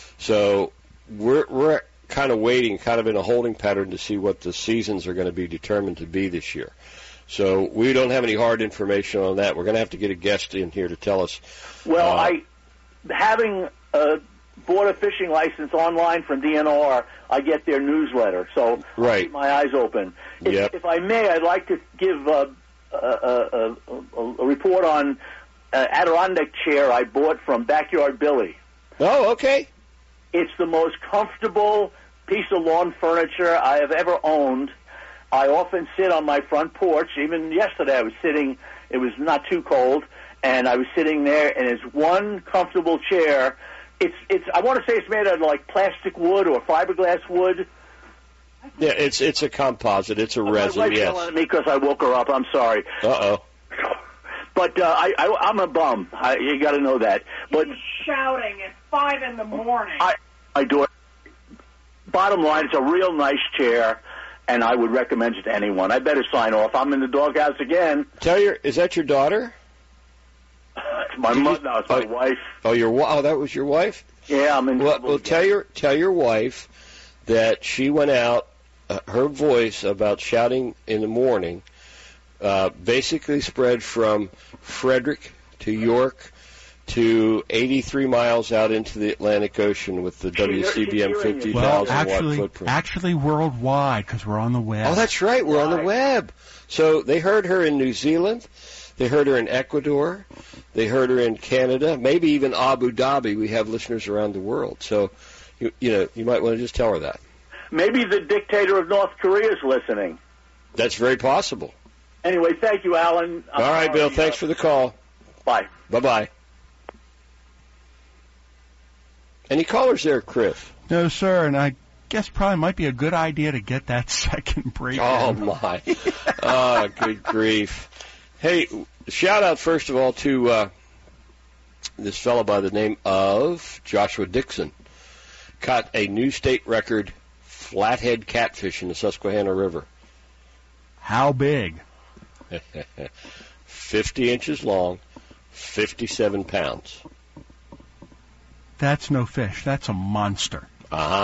so we're we're kind of waiting, kind of in a holding pattern to see what the seasons are going to be determined to be this year. So we don't have any hard information on that. We're going to have to get a guest in here to tell us. Well, uh, I having uh, bought a fishing license online from D N R. I get their newsletter, so right. I'll keep my eyes open. If, Yep. if I may, I'd like to give uh, a, a, a, a report on an Adirondack chair I bought from Backyard Billy. Oh, okay. It's the most comfortable piece of lawn furniture I have ever owned. I often sit on my front porch. Even yesterday I was sitting, it was not too cold, and I was sitting there, and it's one comfortable chair. It's, it's. I want to say it's made out of like plastic wood or fiberglass wood. Yeah, it's it's a composite. It's a My resin, wife's yes. yelling at me because I woke her up. I'm sorry. Uh-oh. But uh, I, I, I'm a bum. I, you got to know that. But He's shouting at five in the morning. I, I do it. Bottom line, it's a real nice chair, and I would recommend it to anyone. I better sign off. I'm in the doghouse again. Tell your, is that your daughter? It's my mother. No, it's my wife. Oh, your wa- oh, that was your wife? Yeah, I'm in Well, trouble well again. tell your tell your wife that she went out. Uh, her voice about shouting in the morning uh, basically spread from Frederick to York to eighty-three miles out into the Atlantic Ocean with the W C B M fifty Well, thousand watt actually, footprint. actually worldwide, because we're on the web. Oh, that's right. We're on the web. So they heard her in New Zealand. They heard her in Ecuador. They heard her in Canada, maybe even Abu Dhabi. We have listeners around the world. So, you, you know, you might want to just tell her that. Maybe the dictator of North Korea is listening. That's very possible. Anyway, thank you, Alan. I'm All right, sorry, Bill. uh, Thanks for the call. Bye. Bye-bye. Any callers there, Chris? No, sir, and I guess probably might be a good idea to get that second break. Oh, in. my. Oh, good grief. Hey, shout out, first of all, to uh, this fellow by the name of Joshua Dixon. Caught a new state record flathead catfish in the Susquehanna River. How big? fifty inches long, fifty-seven pounds. That's no fish. That's a monster. Uh-huh.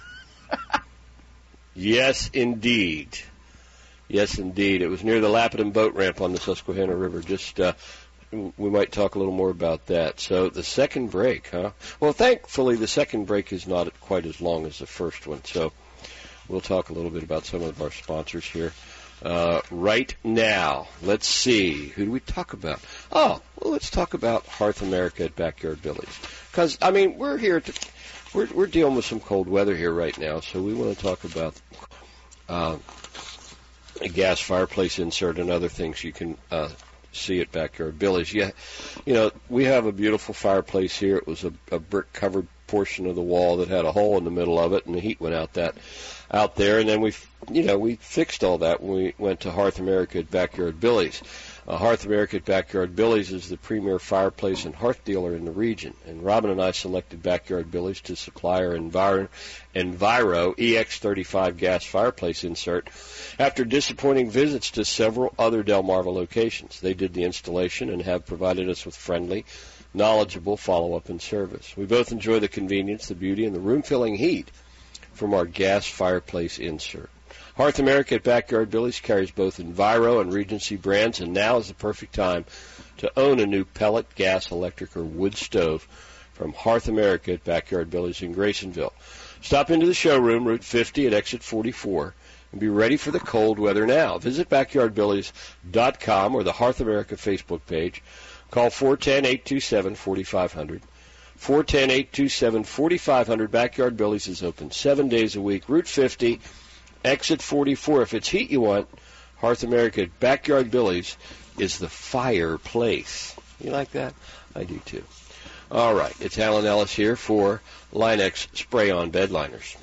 Yes, indeed. Yes, indeed. It was near the Lapidum boat ramp on the Susquehanna River. Just, uh, we might talk a little more about that. So the second break, huh? Well, thankfully, the second break is not quite as long as the first one. So we'll talk a little bit about some of our sponsors here. Uh, right now, let's see. Who do we talk about? Oh, well, let's talk about Hearth America at Backyard Billy's. Because, I mean, we're here to, we're, we're dealing with some cold weather here right now, so we want to talk about uh, a gas fireplace insert and other things you can uh, see at Backyard Billy's. Yeah, you know, we have a beautiful fireplace here. It was a, a brick-covered portion of the wall that had a hole in the middle of it, and the heat went out that out there. And then we, you know, we fixed all that when we went to Hearth America at Backyard Billy's. Uh, Hearth America at Backyard Billy's is the premier fireplace and hearth dealer in the region. And Robin and I selected Backyard Billy's to supply our Enviro, Enviro E X thirty-five gas fireplace insert after disappointing visits to several other Delmarva locations. They did the installation and have provided us with friendly, knowledgeable follow-up and service. We both enjoy the convenience, the beauty, and the room-filling heat from our gas fireplace insert. Hearth America at Backyard Billy's carries both Enviro and Regency brands, and now is the perfect time to own a new pellet, gas, electric, or wood stove from Hearth America at Backyard Billy's in Graysonville. Stop into the showroom, Route fifty at exit forty-four, and be ready for the cold weather now. Visit backyard billies dot com or the Hearth America Facebook page. Call four one zero, eight two seven, four five zero zero. four one zero, eight two seven, four five zero zero. Backyard Billy's is open seven days a week. Route fifty, exit forty-four. If it's heat you want, Hearth America at Backyard Billy's is the fireplace. You like that? I do too. All right, it's Alan Ellis here for Line-X Spray-On Bed Liners.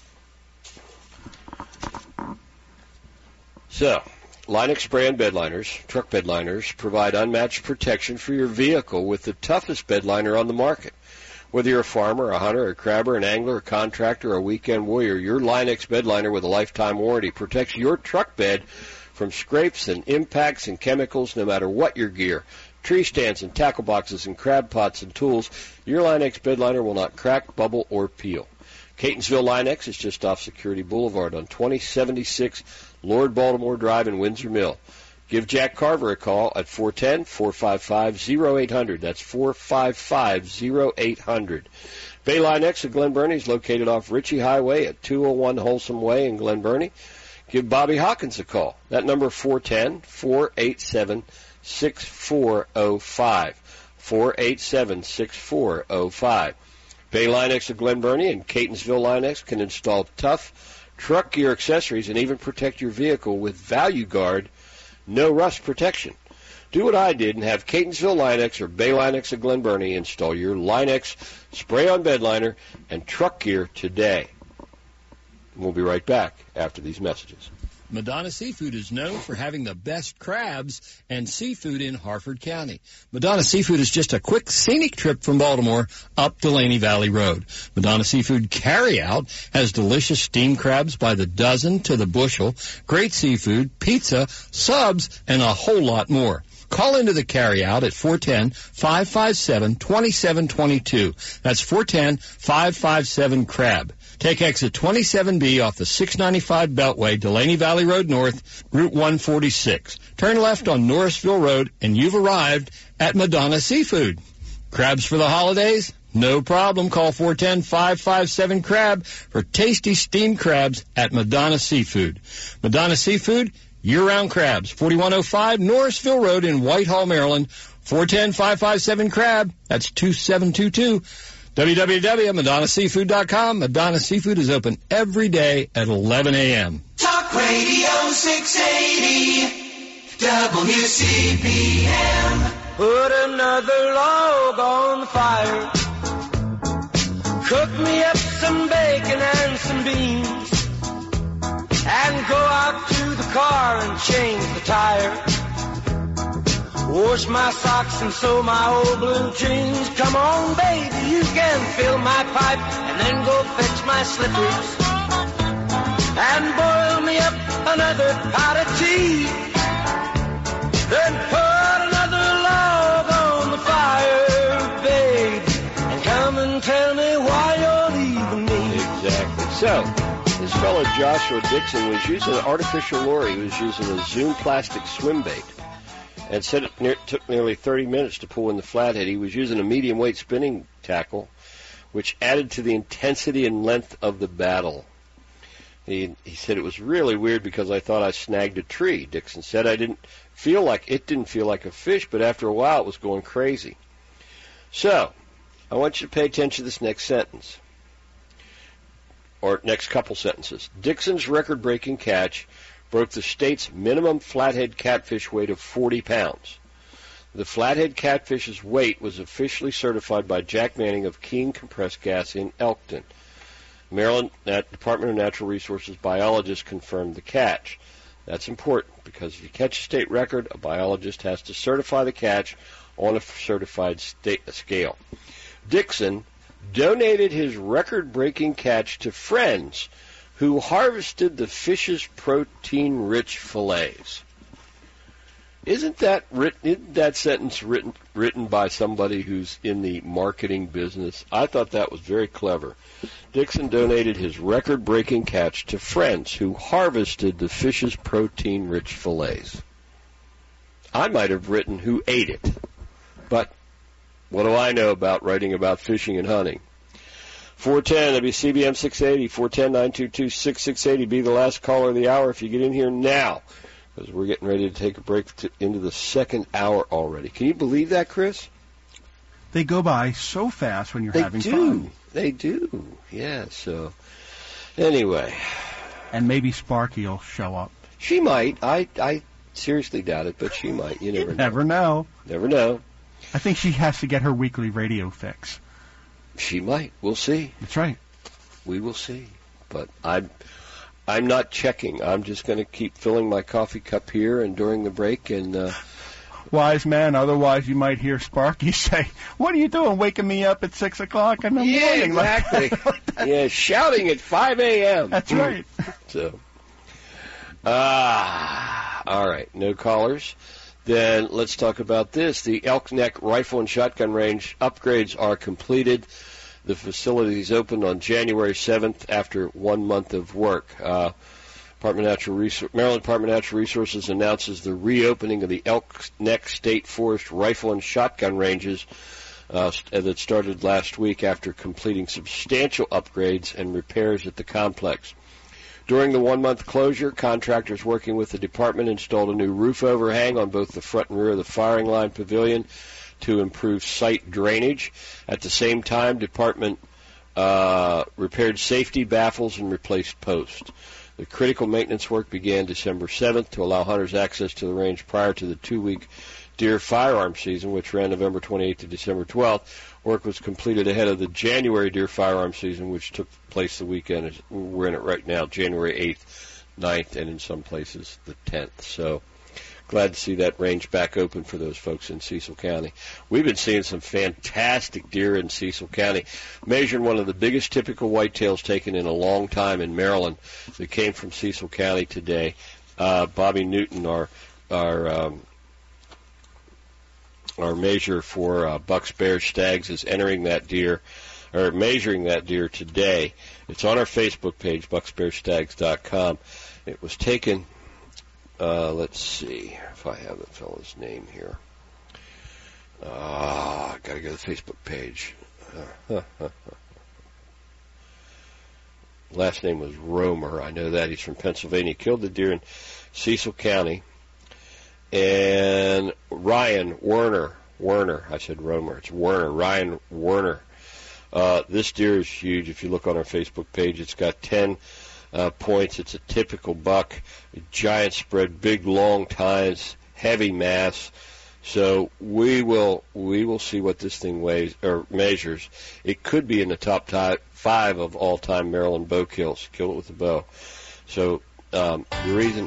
So, Line-X Spray-On Bed Liners, truck bed liners, provide unmatched protection for your vehicle with the toughest bed liner on the market. Whether you're a farmer, a hunter, a crabber, an angler, a contractor, or a weekend warrior, your Line-X bed liner with a lifetime warranty protects your truck bed from scrapes and impacts and chemicals no matter what your gear. Tree stands and tackle boxes and crab pots and tools, your Line-X bed liner will not crack, bubble, or peel. Catonsville Line-X is just off Security Boulevard on twenty seventy-six Lord Baltimore Drive in Windsor Mill. Give Jack Carver a call at four one zero, four five five, zero eight zero zero. That's four five five, zero eight zero zero. Bay Line-X of Glen Burnie is located off Ritchie Highway at two oh one Wholesome Way in Glen Burnie. Give Bobby Hawkins a call. That number four one zero, four eight seven, six four zero five. four eight seven, six four zero five. Bay Line-X of Glen Burnie and Catonsville Line-X can install tough truck gear accessories and even protect your vehicle with Value Guard no rust protection. Do what I did and have Catonsville Line-X or Bay Line-X of Glen Burnie install your Line-X spray-on bed liner and truck gear today. We'll be right back after these messages. Madonna Seafood is known for having the best crabs and seafood in Harford County. Madonna Seafood is just a quick scenic trip from Baltimore up Delaney Valley Road. Madonna Seafood Carryout has delicious steamed crabs by the dozen to the bushel, great seafood, pizza, subs, and a whole lot more. Call into the carryout at four one zero, five five seven, two seven two two. That's four one zero, five five seven, crab. Take exit twenty-seven B off the six ninety-five Beltway, Delaney Valley Road North, Route one forty-six. Turn left on Norrisville Road, and you've arrived at Madonna Seafood. Crabs for the holidays? No problem. Call four one zero, five five seven, crab for tasty steamed crabs at Madonna Seafood. Madonna Seafood, year-round crabs. forty-one oh five Norrisville Road in Whitehall, Maryland. four one zero, five five seven, crab. That's two seven two two. w w w dot madonna seafood dot com. Madonna Seafood is open every day at eleven a.m. Talk Radio six eighty, W C P M. Put another log on the fire. Cook me up some bacon and some beans. And go out to the car and change the tire. Wash my socks and sew my old blue jeans. Come on, baby, you can fill my pipe and then go fetch my slippers. And boil me up another pot of tea. Then put another log on the fire, babe. And come and tell me why you're leaving me. Exactly. So, this fellow Joshua Dixon was using an artificial lure. He was using a Zoom plastic swim bait. And said it ne- took nearly thirty minutes to pull in the flathead. He was using a medium-weight spinning tackle, which added to the intensity and length of the battle. He, he said it was really weird because I thought I snagged a tree. Dixon said I didn't feel like, it didn't feel like a fish, but after a while it was going crazy. So, I want you to pay attention to this next sentence, or next couple sentences. Dixon's record-breaking catch broke the state's minimum flathead catfish weight of forty pounds. The flathead catfish's weight was officially certified by Jack Manning of Keene Compressed Gas in Elkton. Maryland Department of Natural Resources biologists confirmed the catch. That's important because if you catch a state record, a biologist has to certify the catch on a certified state scale. Dixon donated his record-breaking catch to friends who harvested the fish's protein-rich fillets. Isn't that written, isn't that sentence written written by somebody who's in the marketing business? I thought that was very clever. Dixon donated his record-breaking catch to friends who harvested the fish's protein-rich fillets. I might have written who ate it, but what do I know about writing about fishing and hunting? four one zero W C B M six eighty, four one zero, nine two two, six six eight zero. Be the last caller of the hour if you get in here now, because we're getting ready to take a break to, into the second hour already. Can you believe that, Chris? They go by so fast when you're they having do. fun. They do. Yeah, so anyway. And maybe Sparky will show up. She might. I I seriously doubt it, but she might. You never you know. Never know. Never know. I think she has to get her weekly radio fix. She might. We'll see. That's right. We will see. But I'm, I'm not checking. I'm just going to keep filling my coffee cup here and during the break. And uh, wise man. Otherwise, you might hear Sparky say, "What are you doing, waking me up at six o'clock in the yeah, morning?" Exactly. yeah, shouting at five a.m. That's right. So, ah, all right. No callers. Then let's talk about this. The Elk Neck Rifle and Shotgun Range upgrades are completed. The facility is opened on January seventh after one month of work. Uh, Department of Natural Resor- Maryland Department of Natural Resources announces the reopening of the Elk Neck State Forest Rifle and Shotgun Ranges uh, that started last week after completing substantial upgrades and repairs at the complex. During the one-month closure, contractors working with the department installed a new roof overhang on both the front and rear of the firing line pavilion to improve site drainage. At the same time, department uh, repaired safety baffles and replaced posts. The critical maintenance work began December seventh to allow hunters access to the range prior to the two-week deer firearm season, which ran November twenty-eighth to December twelfth. Work was completed ahead of the January deer firearm season, which took place the weekend. We're in it right now, January eighth, ninth, and in some places the tenth. So glad to see that range back open for those folks in Cecil County. We've been seeing some fantastic deer in Cecil County. Measured one of the biggest typical whitetails taken in a long time in Maryland that came from Cecil County today. Uh, Bobby Newton, our our um, our measure for uh, bucks, bears, stags, is entering that deer, or measuring that deer today. It's on our Facebook page, bucks bears stags dot com. It was taken, uh, let's see if I have the fellow's name here. Ah, uh, I gotta go to the Facebook page. Uh, Last name was Romer. I know that. He's from Pennsylvania. He killed the deer in Cecil County. And Ryan Werner, Werner, I said Romer, it's Werner, Ryan Werner. Uh, this deer is huge. If you look on our Facebook page, it's got ten uh, points. It's a typical buck, a giant spread, big long tines, heavy mass. So we will we will see what this thing weighs or measures. It could be in the top t- five of all-time Maryland bow kills. Kill it with a bow. So um, the reason.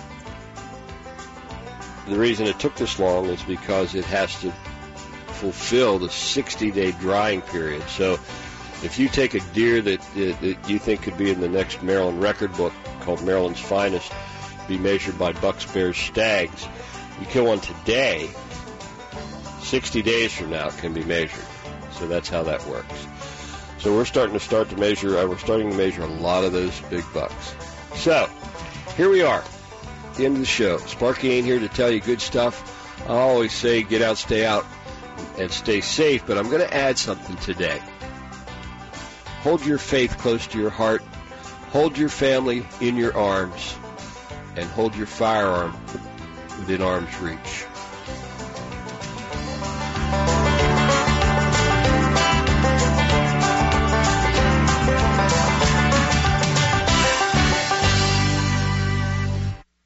The reason it took this long is because it has to fulfill the sixty-day drying period. So if you take a deer that, that you think could be in the next Maryland record book called Maryland's Finest, be measured by bucks, bears, stags, you kill one today, sixty days from now it can be measured. So that's how that works. So we're starting to start to measure, uh, we're starting to measure a lot of those big bucks. So here we are. The end of the show. Sparky ain't here to tell you good stuff. I always say get out, stay out, and stay safe, but I'm going to add something today. Hold your faith close to your heart. Hold your family in your arms, and hold your firearm within arm's reach.